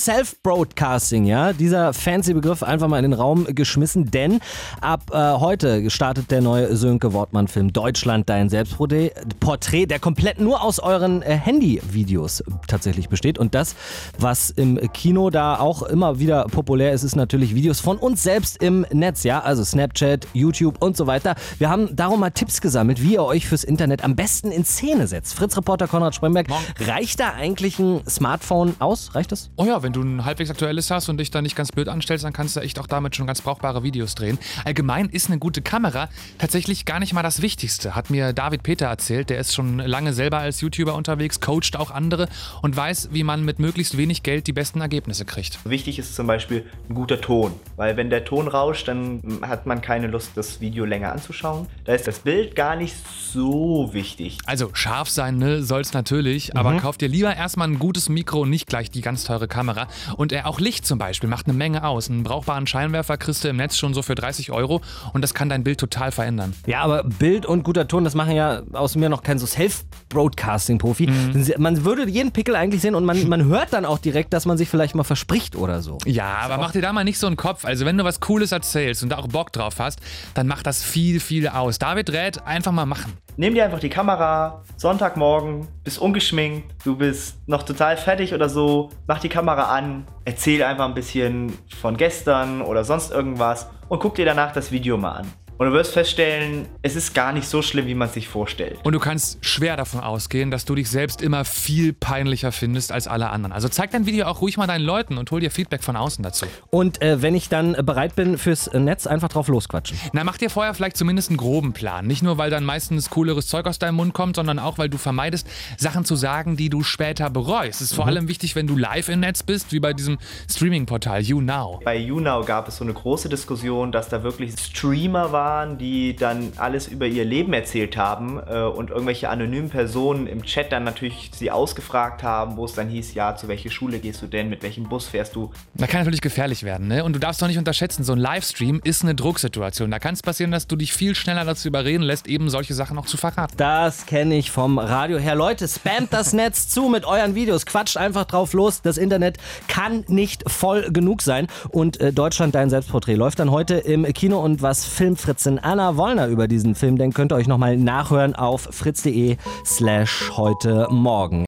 Self-Broadcasting, ja, dieser fancy Begriff einfach mal in den Raum geschmissen, denn ab heute startet der neue Sönke Wortmann-Film Deutschland, dein Selbstporträt, der komplett nur aus euren Handyvideos tatsächlich besteht. Und das, was im Kino da auch immer wieder populär ist, ist natürlich Videos von uns selbst im Netz, ja, also Snapchat, YouTube und so weiter. Wir haben darum mal Tipps gesammelt, wie ihr euch fürs Internet am besten in Szene setzt. Fritz-Reporter Konrad Spremberg, reicht da eigentlich ein Smartphone aus? Reicht das? Oh ja, wenn du ein halbwegs aktuelles hast und dich da nicht ganz blöd anstellst, dann kannst du echt auch damit schon ganz brauchbare Videos drehen. Allgemein ist eine gute Kamera tatsächlich gar nicht mal das Wichtigste, hat mir David Peter erzählt. Der ist schon lange selber als YouTuber unterwegs, coacht auch andere und weiß, wie man mit möglichst wenig Geld die besten Ergebnisse kriegt. Wichtig ist zum Beispiel ein guter Ton, weil wenn der Ton rauscht, dann hat man keine Lust, das Video länger anzuschauen. Da ist das Bild gar nicht so wichtig. Also scharf sein, ne, soll's natürlich, aber kauf dir lieber erstmal ein gutes Mikro und nicht gleich die ganz teure Kamera. Und auch Licht zum Beispiel macht eine Menge aus. Einen brauchbaren Scheinwerfer kriegst du im Netz schon so für 30 € und das kann dein Bild total verändern. Ja, aber Bild und guter Ton, das machen ja aus mir noch kein so Self-Broadcasting-Profi. Man würde jeden Pickel eigentlich sehen und man hört dann auch direkt, dass man sich vielleicht mal verspricht oder so. Ja, aber mach dir da mal nicht so einen Kopf. Also wenn du was Cooles erzählst und da auch Bock drauf hast, dann macht das viel, viel aus. David rät, einfach mal machen. Nimm dir einfach die Kamera, Sonntagmorgen, bist ungeschminkt, du bist noch total fertig oder so, mach die Kamera an, erzähl einfach ein bisschen von gestern oder sonst irgendwas und guck dir danach das Video mal an. Und du wirst feststellen, es ist gar nicht so schlimm, wie man es sich vorstellt. Und du kannst schwer davon ausgehen, dass du dich selbst immer viel peinlicher findest als alle anderen. Also zeig dein Video auch ruhig mal deinen Leuten und hol dir Feedback von außen dazu. Und wenn ich dann bereit bin fürs Netz, einfach drauf losquatschen. Na, mach dir vorher vielleicht zumindest einen groben Plan. Nicht nur, weil dann meistens cooleres Zeug aus deinem Mund kommt, sondern auch, weil du vermeidest, Sachen zu sagen, die du später bereust. Es ist vor allem wichtig, wenn du live im Netz bist, wie bei diesem Streaming-Portal YouNow. Bei YouNow gab es so eine große Diskussion, dass da wirklich Streamer waren, die dann alles über ihr Leben erzählt haben und irgendwelche anonymen Personen im Chat dann natürlich sie ausgefragt haben, wo es dann hieß, ja, zu welcher Schule gehst du denn, mit welchem Bus fährst du? Da kann natürlich gefährlich werden, ne? Und du darfst doch nicht unterschätzen, so ein Livestream ist eine Drucksituation. Da kann es passieren, dass du dich viel schneller dazu überreden lässt, eben solche Sachen auch zu verraten. Das kenne ich vom Radio her. Leute, spamt das Netz zu mit euren Videos. Quatscht einfach drauf los. Das Internet kann nicht voll genug sein. Und Deutschland, dein Selbstporträt läuft dann heute im Kino. Und was Filmfritzin Anna Wollner über diesen Film denkt, könnt ihr euch nochmal nachhören auf fritz.de/heute Morgen.